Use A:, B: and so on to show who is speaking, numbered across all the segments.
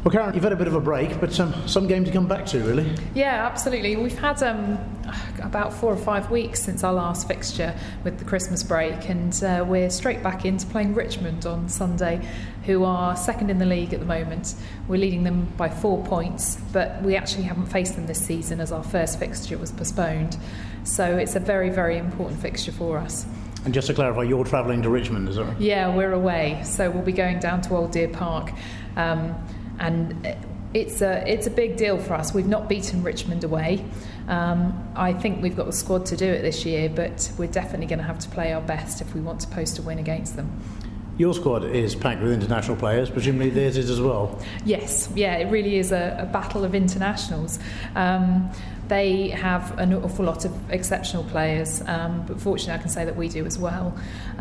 A: Well, Karen, you've had a bit of a break, but some game to come back to, really.
B: Yeah, absolutely. We've had about 4 or 5 weeks since our last fixture with the Christmas break, and we're straight back into playing Richmond on Sunday, who are second in the league at the moment. We're leading them by 4 points, but we actually haven't faced them this season as our first fixture was postponed. So it's a very, very important fixture for us.
A: And just to clarify, you're travelling to Richmond, is that right?
B: Yeah, we're away, so we'll be going down to Old Deer Park, and it's a big deal for us. We've not beaten Richmond away. I think we've got the squad to do it this year, but we're definitely going to have to play our best if we want to post a win against them.
A: Your squad is packed with international players, presumably theirs is as well.
B: Yes, yeah, it really is a battle of internationals. They have an awful lot of exceptional players, but fortunately I can say that we do as well.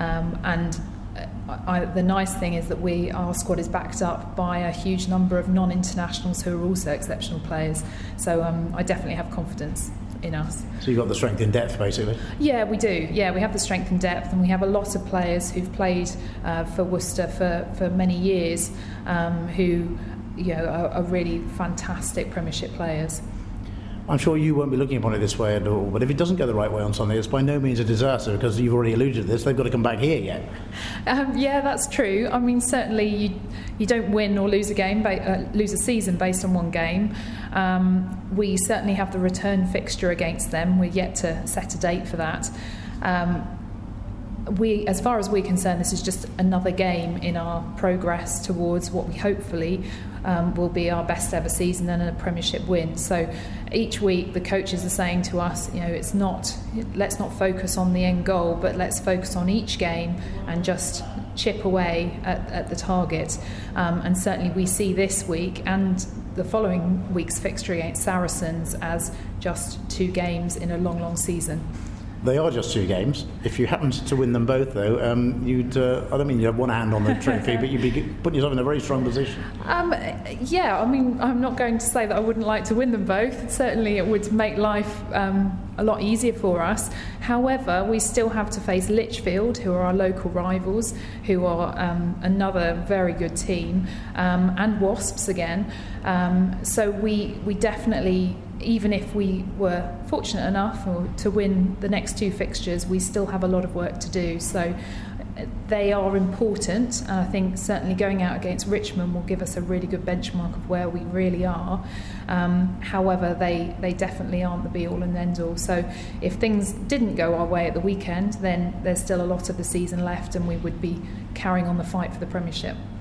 B: The nice thing is that our squad is backed up by a huge number of non-internationals who are also exceptional players. So I definitely have confidence in us.
A: So you've got the strength in depth, basically?
B: Yeah, we do. Yeah, we have the strength and depth, and we have a lot of players who've played for Worcester for many years, who are really fantastic Premiership players.
A: I'm sure you won't be looking upon it this way at all, but if it doesn't go the right way on Sunday, it's by no means a disaster, because you've already alluded to this, they've got to come back here yet.
B: Yeah, that's true. I mean, certainly you don't win or lose a season based on one game. We certainly have the return fixture against them. We're yet to set a date for that. As far as we're concerned, this is just another game in our progress towards what we hopefully will be our best ever season and a Premiership win. So each week the coaches are saying to us, let's not focus on the end goal, but let's focus on each game and just chip away at the target. And certainly we see this week and the following week's fixture against Saracens as just 2 games in a long, long season.
A: They are just 2 games. If you happened to win them both, though, I don't mean you have one hand on the trophy, but you'd be putting yourself in a very strong position.
B: Yeah, I mean, I'm not going to say that I wouldn't like to win them both. Certainly it would make life a lot easier for us. However, we still have to face Lichfield, who are our local rivals, who are another very good team, and Wasps again. So we definitely, even if we were fortunate enough to win the next 2 fixtures, we still have a lot of work to do. So they are important, and I think certainly going out against Richmond will give us a really good benchmark of where we really are. However, they definitely aren't the be-all and end-all. So if things didn't go our way at the weekend, then there's still a lot of the season left, and we would be carrying on the fight for the Premiership.